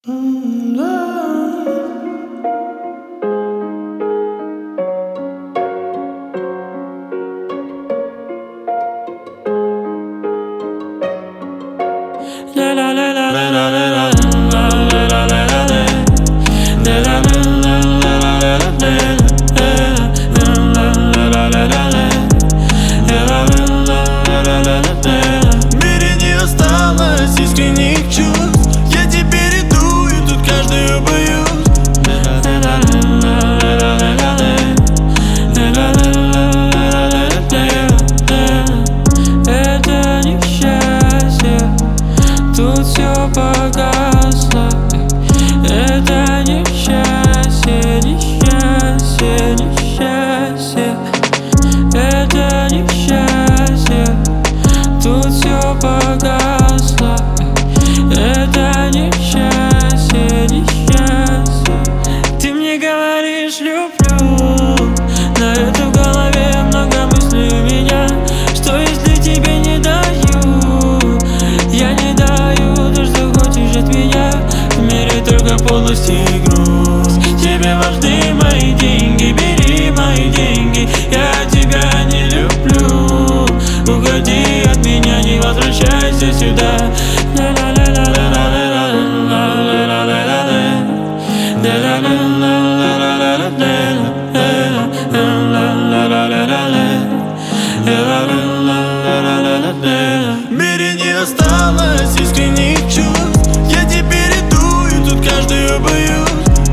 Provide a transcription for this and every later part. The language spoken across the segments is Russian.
В мире не осталось искренних чувств. Я теперь иду, и тут каждую боюсь. Это несчастье, тут все погасло. Это несчастье, несчастье, несчастье. Это несчастье, тут все погасло. Это несчастье, несчастье. Ты мне говоришь люблю, но это в голове много мыслей у меня. Что если тебе не даю? Я не даю то, что хочешь от меня. В мире только подлость и грусть. Тебе важны мои деньги, бери мои деньги. Я тебя не люблю. Уходи от меня, не возвращайся сюда. В мире не осталось искренних чувств. Я теперь иду, и тут каждую боюсь.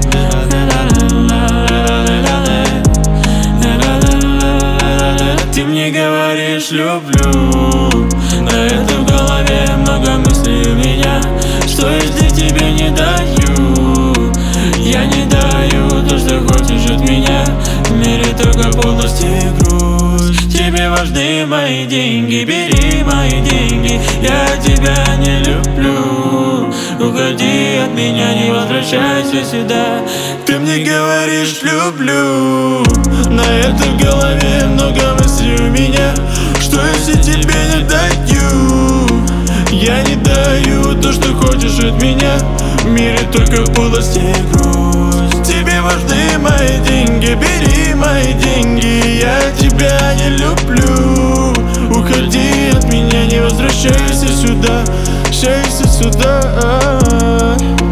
Ты мне говоришь люблю, но это в голове много мыслей у меня. Что если тебе не даю? Я не даю то, что хочешь от меня. В мире только подлость и грусть. Тебе важны мои деньги, бери мои деньги. Я тебя не люблю. Уходи от меня, не возвращайся сюда. Ты мне говоришь люблю, но это в голове много мыслей у меня. Что если тебе не даю? Я не даю то, что хочешь от меня. В мире только подлость и грусть. Тебе важны мои деньги, бери мои деньги. Я тебя не люблю. Уходи от меня, не возвращайся сюда. Возвращайся сюда.